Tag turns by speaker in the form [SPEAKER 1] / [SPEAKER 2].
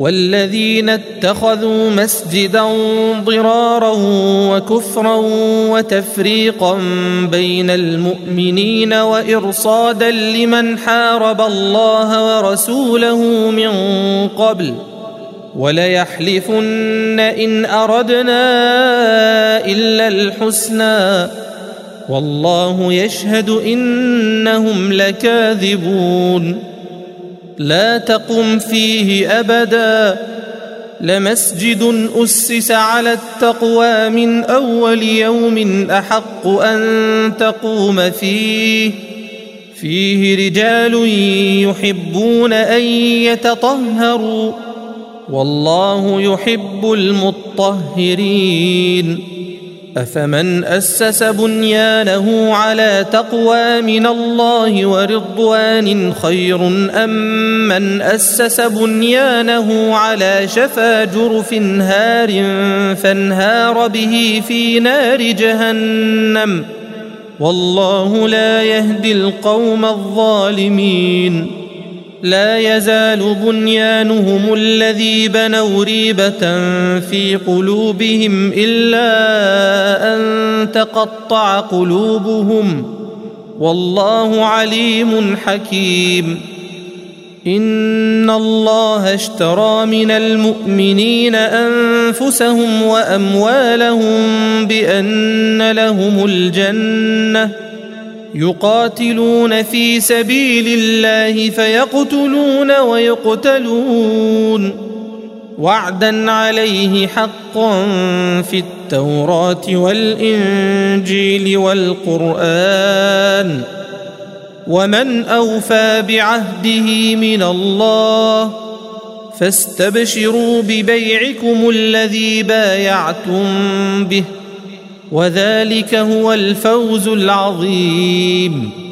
[SPEAKER 1] والذين اتخذوا مسجدا ضرارا وكفرا وتفريقا بين المؤمنين وإرصادا لمن حارب الله ورسوله من قبل وليحلفن إن أردنا إلا الحسنى والله يشهد إنهم لكاذبون لا تقم فيه أبدا لمسجد أسس على التقوى من أول يوم أحق أن تقوم فيه رجال يحبون أن يتطهروا والله يحب المطهرين أفمن أسس بنيانه على تقوى من الله ورضوان خير أم من أسس بنيانه على شفا جرف هار فانهار به في نار جهنم والله لا يهدي القوم الظالمين لا يزال بنيانهم الذي بنوا ريبة في قلوبهم إلا أن تقطع قلوبهم والله عليم حكيم إن الله اشترى من المؤمنين أنفسهم وأموالهم بأن لهم الجنة يقاتلون في سبيل الله فيقتلون ويقتلون وعدا عليه حقا في التوراة والإنجيل والقرآن ومن أوفى بعهده من الله فاستبشروا ببيعكم الذي بايعتم به وذلك هو الفوز العظيم